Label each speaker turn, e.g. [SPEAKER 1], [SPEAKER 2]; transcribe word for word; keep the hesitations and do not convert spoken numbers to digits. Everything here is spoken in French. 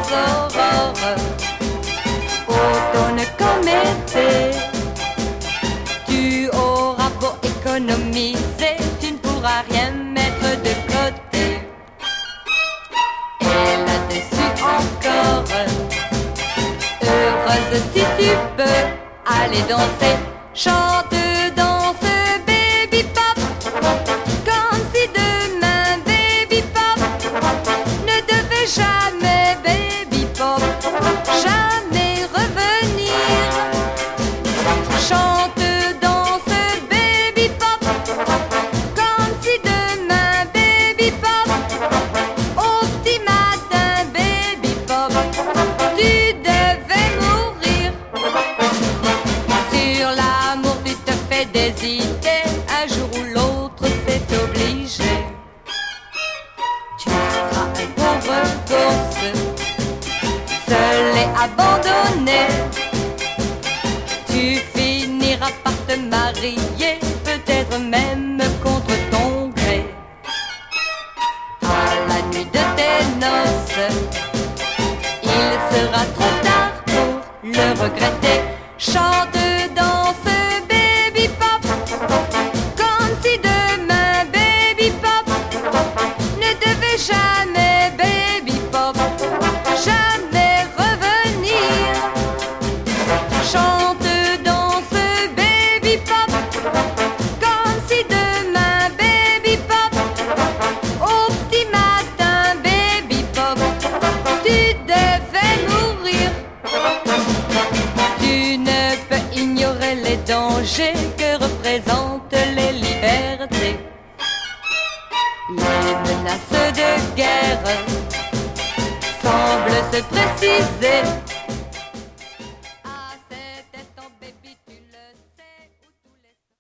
[SPEAKER 1] aurores, automne comme été. Tu auras beau économiser, tu ne pourras rien mettre de côté. Et là-dessus encore, heureuse si tu peux aller danser, chante, danse, baby pop, comme si demain baby pop ne devait jamais baby pop, jamais revenir. Chante, danse, baby pop, comme si demain baby pop, au petit matin baby pop, tu devais mourir. Sur l'amour tu te fais des idées, un jour ou l'autre c'est obligé. Tu seras un pauvre gosse, seul et abandonné. Tu finiras par te marier, peut-être même contre ton gré. À la nuit de tes noces, il sera trop tard pour le regretter. Chante, danse, baby pop, comme si demain baby pop ne devait jamais baby pop, jamais revenir. Chante, danse, baby pop, comme si demain baby pop, au petit matin baby pop, tu devais mourir. Tu ne peux ignorer les dangers que représentent les libertés. Les menaces de guerre semblent se préciser.